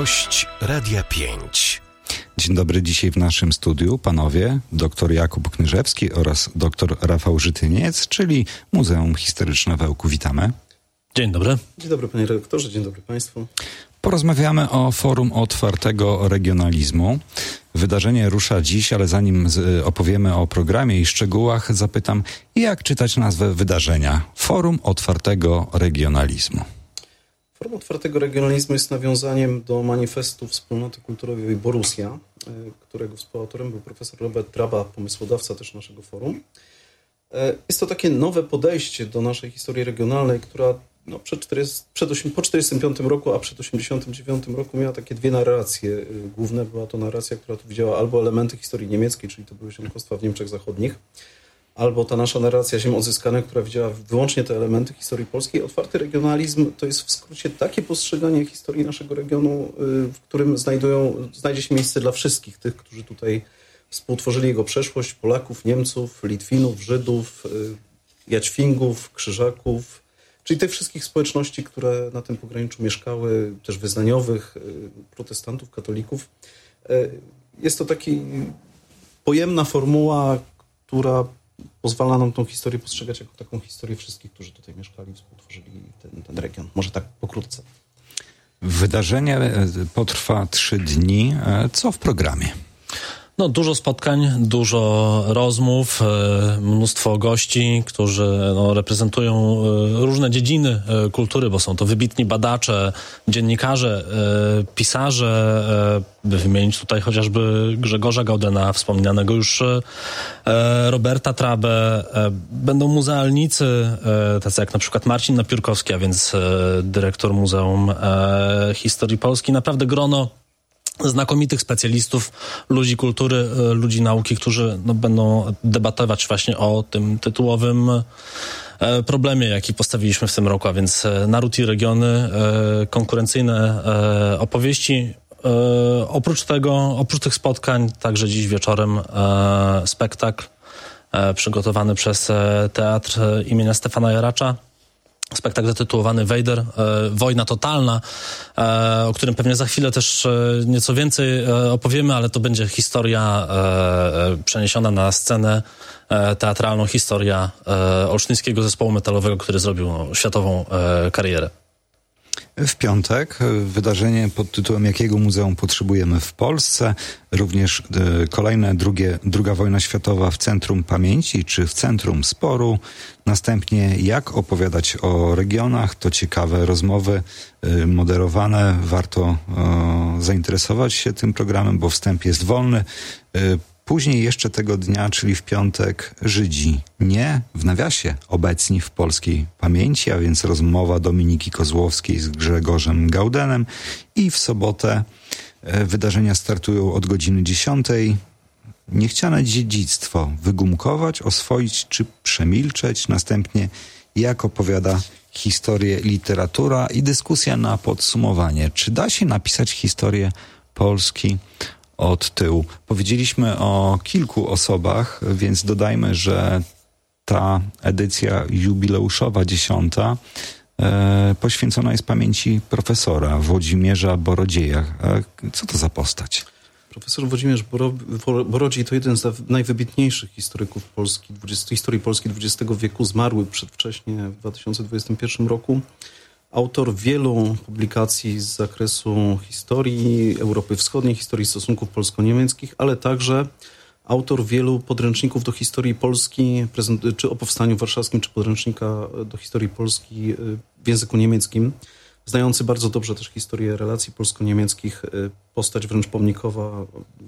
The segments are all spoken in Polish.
Gość Radia 5. Dzień dobry, dzisiaj w naszym studiu panowie dr Jakub Knyżewski oraz dr Rafał Żytyniec, czyli Muzeum Historyczne w Ełku. Witamy. Dzień dobry. Dzień dobry panie redaktorze, dzień dobry państwu. Porozmawiamy o Forum Otwartego Regionalizmu. Wydarzenie rusza dziś, ale zanim opowiemy o programie i szczegółach, zapytam, jak czytać nazwę wydarzenia? Forum Otwartego Regionalizmu. Forum Otwartego Regionalizmu jest nawiązaniem do manifestu Wspólnoty Kulturowej Borussia, którego współautorem był profesor Robert Traba, pomysłodawca też naszego forum. Jest to takie nowe podejście do naszej historii regionalnej, która po 1945 roku, a przed 1989 roku miała takie dwie narracje główne. Była to narracja, która tu widziała albo elementy historii niemieckiej, czyli to były ziemkostwa w Niemczech Zachodnich, albo ta nasza narracja ziem odzyskanych, która widziała wyłącznie te elementy historii polskiej. Otwarty regionalizm to jest w skrócie takie postrzeganie historii naszego regionu, w którym znajdzie się miejsce dla wszystkich tych, którzy tutaj współtworzyli jego przeszłość, Polaków, Niemców, Litwinów, Żydów, Jaćwingów, Krzyżaków, czyli tych wszystkich społeczności, które na tym pograniczu mieszkały, też wyznaniowych, protestantów, katolików. Jest to taki pojemna formuła, która pozwala nam tą historię postrzegać jako taką historię wszystkich, którzy tutaj mieszkali, współtworzyli ten region. Może tak pokrótce. Wydarzenie potrwa 3 dni. Co w programie? Dużo spotkań, dużo rozmów, mnóstwo gości, którzy reprezentują różne dziedziny kultury, bo są to wybitni badacze, dziennikarze, pisarze, by wymienić tutaj chociażby Grzegorza Gaudena, wspomnianego już Roberta Trabę. Będą muzealnicy, tacy jak na przykład Marcin Napiórkowski, a więc dyrektor Muzeum Historii Polski. Naprawdę grono znakomitych specjalistów, ludzi kultury, ludzi nauki, którzy będą debatować właśnie o tym tytułowym problemie, jaki postawiliśmy w tym roku, a więc naród i regiony, konkurencyjne opowieści. Oprócz tych spotkań, także dziś wieczorem spektakl przygotowany przez Teatr imienia Stefana Jaracza. Spektakl zatytułowany Wejder, Wojna totalna, o którym pewnie za chwilę też nieco więcej opowiemy, ale to będzie historia przeniesiona na scenę teatralną, historia olsztyńskiego zespołu metalowego, który zrobił drugią karierę. W piątek wydarzenie pod tytułem Jakiego muzeum potrzebujemy w Polsce? Również druga wojna światowa w centrum pamięci czy w centrum sporu. Następnie jak opowiadać o regionach. To ciekawe rozmowy moderowane. Warto zainteresować się tym programem, bo wstęp jest wolny. Później jeszcze tego dnia, czyli w piątek, Żydzi nie, w nawiasie, obecni w polskiej pamięci, a więc rozmowa Dominiki Kozłowskiej z Grzegorzem Gaudenem. I w sobotę wydarzenia startują od godziny 10. Niechciane dziedzictwo wygumkować, oswoić czy przemilczeć. Następnie jak opowiada historię literatura i dyskusja na podsumowanie. Czy da się napisać historię Polski od tyłu? Powiedzieliśmy o kilku osobach, więc dodajmy, że ta edycja jubileuszowa 10. Poświęcona jest pamięci profesora Włodzimierza Borodzieja. Co to za postać? Profesor Włodzimierz Borodziej to jeden z najwybitniejszych historyków Polski, historii Polski XX wieku, zmarły przedwcześnie w 2021 roku. Autor wielu publikacji z zakresu historii Europy Wschodniej, historii stosunków polsko-niemieckich, ale także autor wielu podręczników do historii Polski, czy o Powstaniu Warszawskim, czy podręcznika do historii Polski w języku niemieckim. Znający bardzo dobrze też historię relacji polsko-niemieckich, postać wręcz pomnikowa,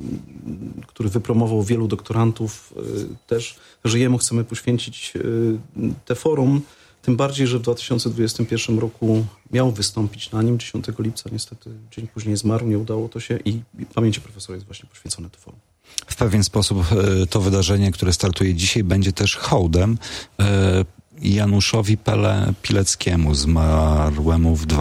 który wypromował wielu doktorantów też. Że jemu chcemy poświęcić te forum. Tym bardziej, że w 2021 roku miał wystąpić na nim 10 lipca. Niestety dzień później zmarł, nie udało to się i pamięci profesora jest właśnie poświęcone to forum. W pewien sposób to wydarzenie, które startuje dzisiaj, będzie też hołdem Januszowi Pileckiemu, zmarłemu w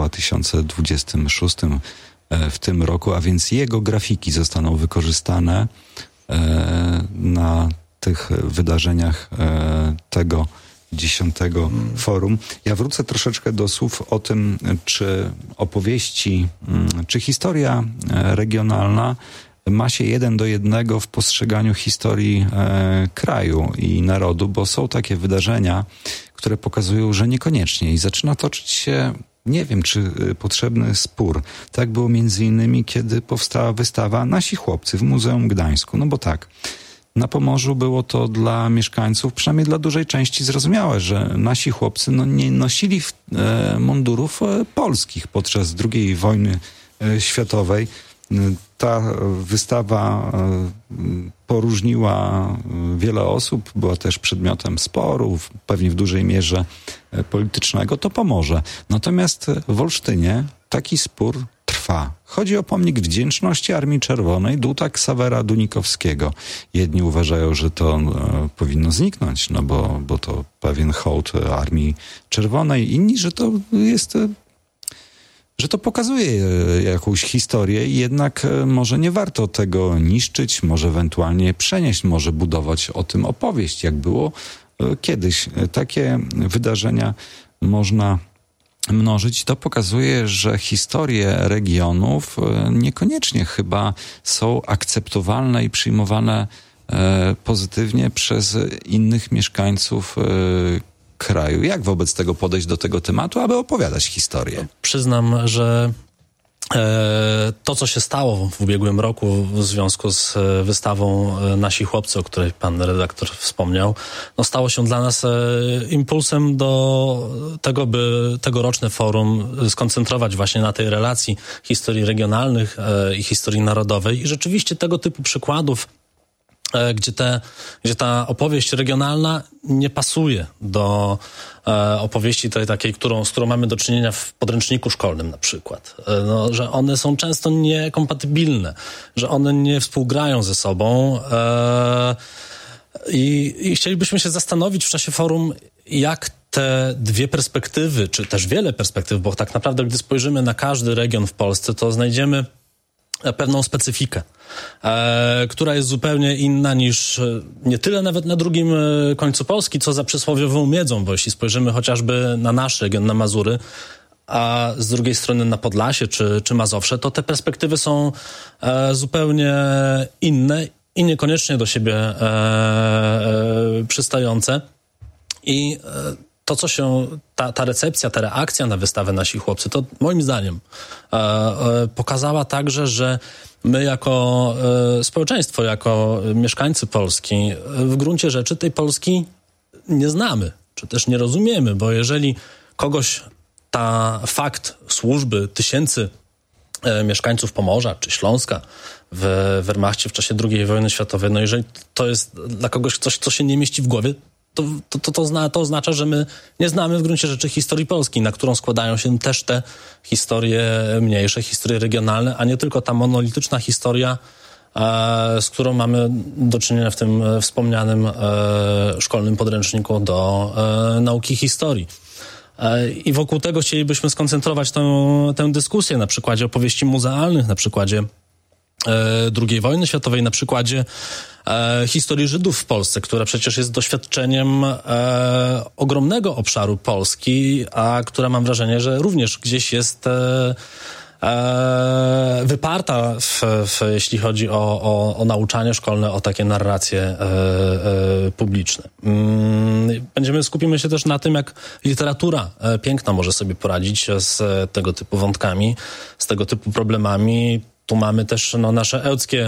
2026 w tym roku, a więc jego grafiki zostaną wykorzystane na tych wydarzeniach tego 10. forum. Ja wrócę troszeczkę do słów o tym, czy opowieści, czy historia regionalna ma się 1:1 w postrzeganiu historii kraju i narodu, bo są takie wydarzenia, które pokazują, że niekoniecznie i zaczyna toczyć się, nie wiem, czy potrzebny spór. Tak było między innymi, kiedy powstała wystawa Nasi chłopcy w Muzeum Gdańsku. No bo tak, na Pomorzu było to dla mieszkańców, przynajmniej dla dużej części zrozumiałe, że nasi chłopcy nie nosili mundurów polskich podczas II wojny światowej. Ta wystawa poróżniła wiele osób, była też przedmiotem sporów, pewnie w dużej mierze politycznego, to Pomorze. Natomiast w Olsztynie taki spór trwa. Chodzi o pomnik wdzięczności Armii Czerwonej Duta Ksawera Dunikowskiego. Jedni uważają, że to powinno zniknąć, no bo to pewien hołd Armii Czerwonej. Inni, że to jest... że to pokazuje jakąś historię i jednak może nie warto tego niszczyć, może ewentualnie przenieść, może budować o tym opowieść, jak było kiedyś. Takie wydarzenia można mnożyć. To pokazuje, że historie regionów niekoniecznie chyba są akceptowalne i przyjmowane pozytywnie przez innych mieszkańców kraju. Jak wobec tego podejść do tego tematu, aby opowiadać historię? Przyznam, że to, co się stało w ubiegłym roku w związku z wystawą Nasi chłopcy, o której pan redaktor wspomniał, no stało się dla nas impulsem do tego, by tegoroczne forum skoncentrować właśnie na tej relacji historii regionalnych i historii narodowej. I rzeczywiście tego typu przykładów, gdzie ta opowieść regionalna nie pasuje do opowieści tej takiej, z którą mamy do czynienia w podręczniku szkolnym na przykład. No, że one są często niekompatybilne, że one nie współgrają ze sobą i chcielibyśmy się zastanowić w czasie forum, jak te dwie perspektywy, czy też wiele perspektyw, bo tak naprawdę gdy spojrzymy na każdy region w Polsce, to znajdziemy pewną specyfikę, która jest zupełnie inna niż nie tyle nawet na drugim końcu Polski, co za przysłowiową miedzą, bo jeśli spojrzymy chociażby na nasz region, na Mazury, a z drugiej strony na Podlasie czy Mazowsze, to te perspektywy są zupełnie inne i niekoniecznie do siebie przystające. I to, co się, ta recepcja, ta reakcja na wystawę Nasi chłopcy, to moim zdaniem pokazała także, że my jako społeczeństwo, jako mieszkańcy Polski w gruncie rzeczy tej Polski nie znamy, czy też nie rozumiemy, bo jeżeli kogoś fakt służby tysięcy mieszkańców Pomorza czy Śląska w Wehrmachcie w czasie II wojny światowej, no jeżeli to jest dla kogoś coś, co się nie mieści w głowie, to oznacza, że my nie znamy w gruncie rzeczy historii Polski, na którą składają się też te historie mniejsze, historie regionalne, a nie tylko ta monolityczna historia, z którą mamy do czynienia w tym wspomnianym szkolnym podręczniku do nauki historii. I wokół tego chcielibyśmy skoncentrować tę dyskusję na przykładzie opowieści muzealnych, na przykładzie II wojny światowej, na przykładzie historii Żydów w Polsce, która przecież jest doświadczeniem ogromnego obszaru Polski, a która mam wrażenie, że również gdzieś jest wyparta, jeśli chodzi o nauczanie szkolne, o takie narracje publiczne. Skupimy się też na tym, jak literatura piękna może sobie poradzić z tego typu wątkami, z tego typu problemami. Tu mamy też nasze ełckie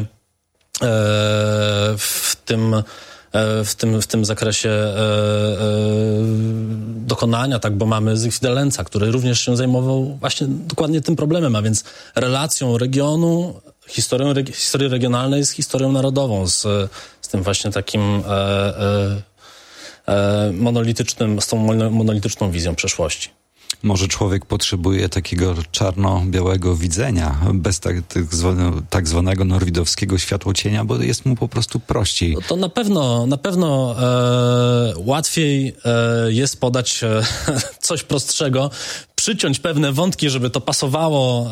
w tym zakresie dokonania, tak, bo mamy Zygfrida Lenca, który również się zajmował właśnie dokładnie tym problemem, a więc relacją regionu, historii regionalnej z historią narodową, z tym właśnie takim z tą monolityczną wizją przeszłości. Może człowiek potrzebuje takiego czarno-białego widzenia, bez tak zwanego norwidowskiego światłocienia, bo jest mu po prostu prościej. To na pewno łatwiej jest podać coś prostszego, przyciąć pewne wątki, żeby to pasowało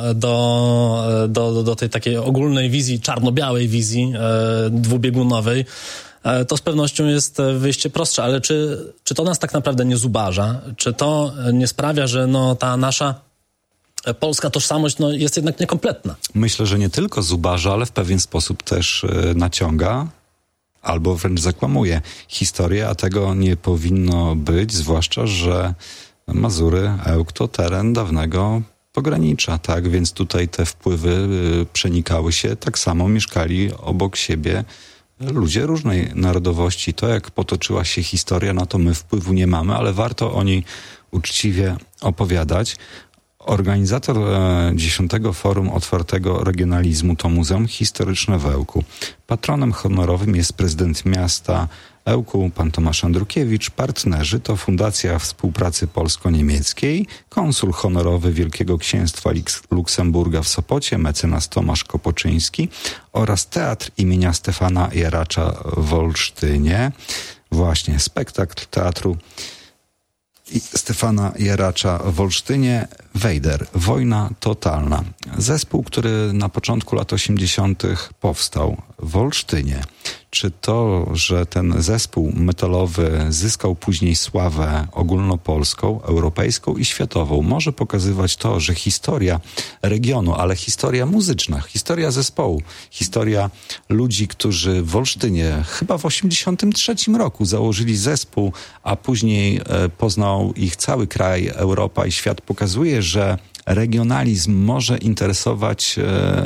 do tej takiej ogólnej wizji, czarno-białej wizji dwubiegunowej, to z pewnością jest wyjście prostsze, ale czy to nas tak naprawdę nie zubaża? Czy to nie sprawia, że ta nasza polska tożsamość jest jednak niekompletna? Myślę, że nie tylko zubaża, ale w pewien sposób też naciąga albo wręcz zakłamuje historię, a tego nie powinno być, zwłaszcza, że Mazury, Ełk to teren dawnego pogranicza, tak? Więc tutaj te wpływy przenikały się, tak samo mieszkali obok siebie ludzie różnej narodowości. To, jak potoczyła się historia, na to my wpływu nie mamy, ale warto o niej uczciwie opowiadać. Organizator 10. Forum Otwartego Regionalizmu to Muzeum Historyczne w Ełku. Patronem honorowym jest prezydent miasta Ełku, pan Tomasz Andrukiewicz. Partnerzy to Fundacja Współpracy Polsko-Niemieckiej, konsul honorowy Wielkiego Księstwa Luksemburga w Sopocie, mecenas Tomasz Kopoczyński oraz Teatr imienia Stefana Jaracza w Olsztynie. Właśnie, spektakl teatru Stefana Jaracza w Olsztynie, Wejder, Wojna totalna. Zespół, który na początku lat 80. powstał w Olsztynie. Czy to, że ten zespół metalowy zyskał później sławę ogólnopolską, europejską i światową, może pokazywać to, że historia regionu, ale historia muzyczna, historia zespołu, historia ludzi, którzy w Olsztynie chyba w 83 roku założyli zespół, a później poznał ich cały kraj, Europa i świat, pokazuje, że regionalizm może interesować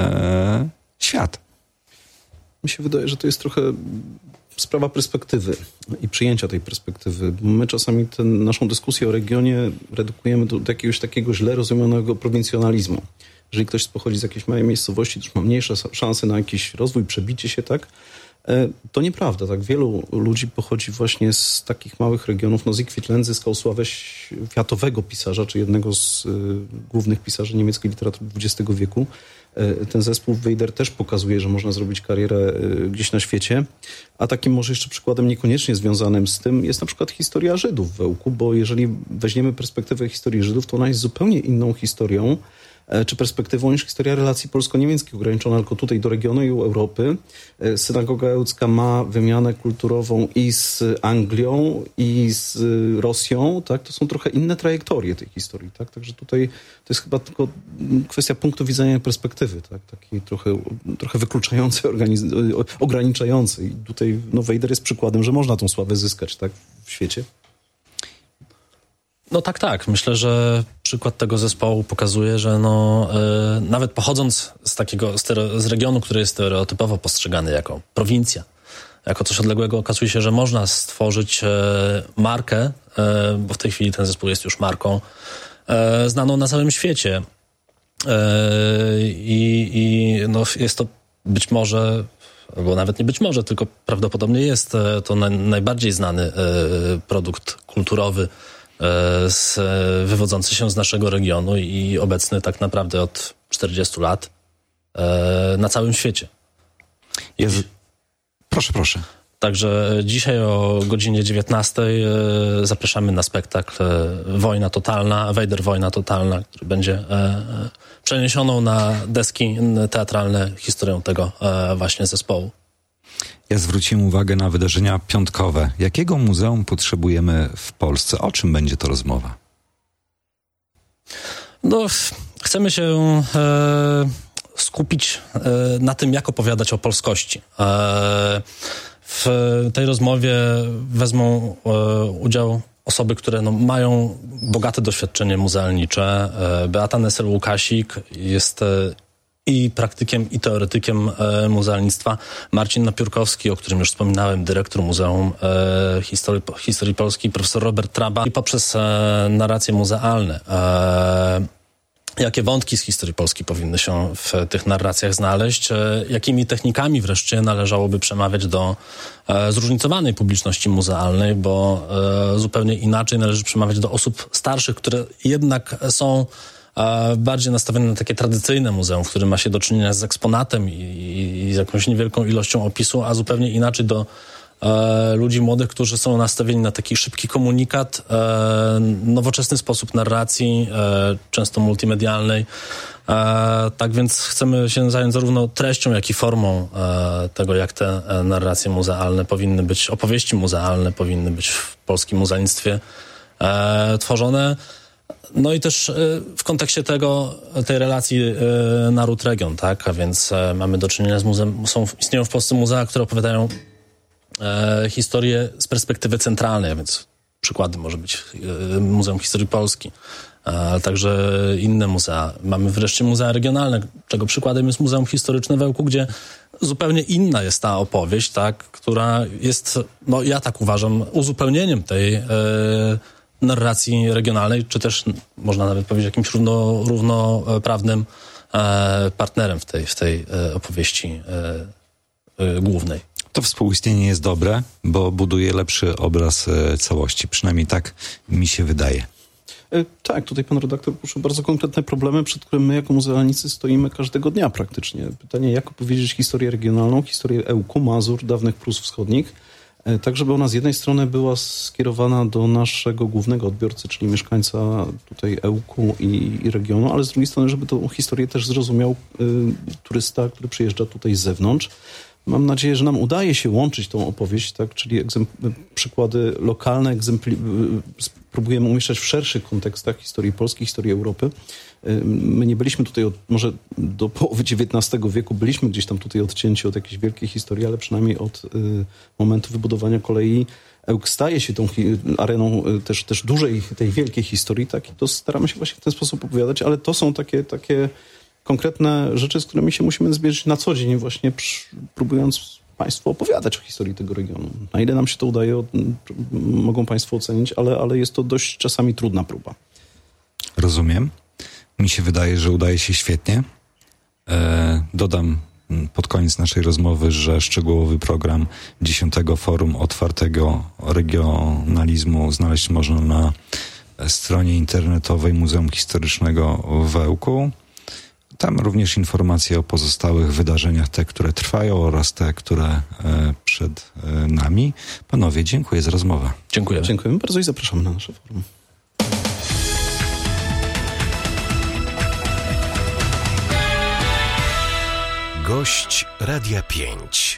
świat. Mi się wydaje, że to jest trochę sprawa perspektywy i przyjęcia tej perspektywy. My czasami naszą dyskusję o regionie redukujemy do jakiegoś takiego źle rozumianego prowincjonalizmu. Jeżeli ktoś pochodzi z jakiejś małej miejscowości, to już ma mniejsze szanse na jakiś rozwój, przebicie się, tak? To nieprawda, tak? Wielu ludzi pochodzi właśnie z takich małych regionów. Siegfried Lenz zyskał sławę światowego pisarza, czy jednego z głównych pisarzy niemieckiej literatury XX wieku. Ten zespół Wejder też pokazuje, że można zrobić karierę gdzieś na świecie. A takim może jeszcze przykładem niekoniecznie związanym z tym jest na przykład historia Żydów w Ełku, bo jeżeli weźmiemy perspektywę historii Żydów, to ona jest zupełnie inną historią, czy perspektywą niż historia relacji polsko-niemieckich, ograniczona tylko tutaj do regionu i Europy. Synagoga ełcka ma wymianę kulturową i z Anglią, i z Rosją, tak? To są trochę inne trajektorie tej historii, tak? Także tutaj to jest chyba tylko kwestia punktu widzenia i perspektywy, tak? Takiej trochę wykluczającej, ograniczającej. I tutaj Wejder jest przykładem, że można tą sławę zyskać, tak? W świecie. No tak. Myślę, że przykład tego zespołu pokazuje, że nawet pochodząc z regionu, który jest stereotypowo postrzegany jako prowincja, jako coś odległego, okazuje się, że można stworzyć markę, bo w tej chwili ten zespół jest już marką, znaną na całym świecie. Jest to być może, albo nawet nie być może, tylko prawdopodobnie jest to najbardziej znany produkt kulturowy wywodzący się z naszego regionu i obecny tak naprawdę od 40 lat na całym świecie. Proszę. Także dzisiaj o godzinie 19 zapraszamy na spektakl Wojna totalna, Wejder Wojna totalna, który będzie przeniesioną na deski teatralne historią tego właśnie zespołu. Ja zwróciłem uwagę na wydarzenia piątkowe. Jakiego muzeum potrzebujemy w Polsce? O czym będzie to rozmowa? Chcemy się skupić na tym, jak opowiadać o polskości. W tej rozmowie wezmą udział osoby, które mają bogate doświadczenie muzealnicze. Beata Nesel-Łukasik jest i praktykiem, i teoretykiem muzealnictwa. Marcin Napiórkowski, o którym już wspominałem, dyrektor Muzeum Historii Polskiej, profesor Robert Traba. I poprzez narracje muzealne, jakie wątki z historii Polski powinny się w tych narracjach znaleźć, jakimi technikami wreszcie należałoby przemawiać do zróżnicowanej publiczności muzealnej, bo zupełnie inaczej należy przemawiać do osób starszych, które jednak są bardziej nastawione na takie tradycyjne muzeum, w którym ma się do czynienia z eksponatem i z jakąś niewielką ilością opisu, a zupełnie inaczej do ludzi młodych, którzy są nastawieni na taki szybki komunikat, nowoczesny sposób narracji, często multimedialnej, Tak więc chcemy się zająć zarówno treścią, jak i formą tego, jak te narracje muzealne powinny być, opowieści muzealne powinny być w polskim muzealnictwie tworzone. No i też w kontekście tej relacji naród-region, tak? A więc mamy do czynienia z muzeum, istnieją w Polsce muzea, które opowiadają historię z perspektywy centralnej, a więc przykładem może być Muzeum Historii Polski, ale także inne muzea. Mamy wreszcie muzea regionalne, czego przykładem jest Muzeum Historyczne w Ełku, gdzie zupełnie inna jest ta opowieść, tak? Która jest, no ja tak uważam, uzupełnieniem tej narracji regionalnej, czy też można nawet powiedzieć jakimś równoprawnym partnerem w tej opowieści głównej. To współistnienie jest dobre, bo buduje lepszy obraz całości. Przynajmniej tak mi się wydaje. Tak, tutaj pan redaktor poruszył bardzo konkretne problemy, przed którymi my jako muzealnicy stoimy każdego dnia praktycznie. Pytanie, jak opowiedzieć historię regionalną, historię Ełku, Mazur, dawnych Prus Wschodnich, tak żeby ona z jednej strony była skierowana do naszego głównego odbiorcy, czyli mieszkańca tutaj Ełku i regionu, ale z drugiej strony, żeby tą historię też zrozumiał turysta, który przyjeżdża tutaj z zewnątrz. Mam nadzieję, że nam udaje się łączyć tą opowieść, tak, czyli przykłady lokalne, próbujemy umieszczać w szerszych kontekstach historii Polski, historii Europy. My nie byliśmy tutaj może do połowy XIX wieku, byliśmy gdzieś tam tutaj odcięci od jakiejś wielkiej historii, ale przynajmniej od momentu wybudowania kolei Ełk staje się tą areną też dużej, tej wielkiej historii, tak, i to staramy się właśnie w ten sposób opowiadać, ale to są takie konkretne rzeczy, z którymi się musimy zmierzyć na co dzień, właśnie próbując Państwu opowiadać o historii tego regionu. Na ile nam się to udaje, mogą Państwo ocenić, ale jest to dość czasami trudna próba. Rozumiem. Mi się wydaje, że udaje się świetnie. Dodam pod koniec naszej rozmowy, że szczegółowy program 10. Forum Otwartego Regionalizmu znaleźć można na stronie internetowej Muzeum Historycznego w Ełku. Tam również informacje o pozostałych wydarzeniach, te, które trwają oraz te, które przed nami. Panowie, dziękuję za rozmowę. Dziękujemy. Dziękujemy bardzo i zapraszamy na nasze forum. Gość Radia 5.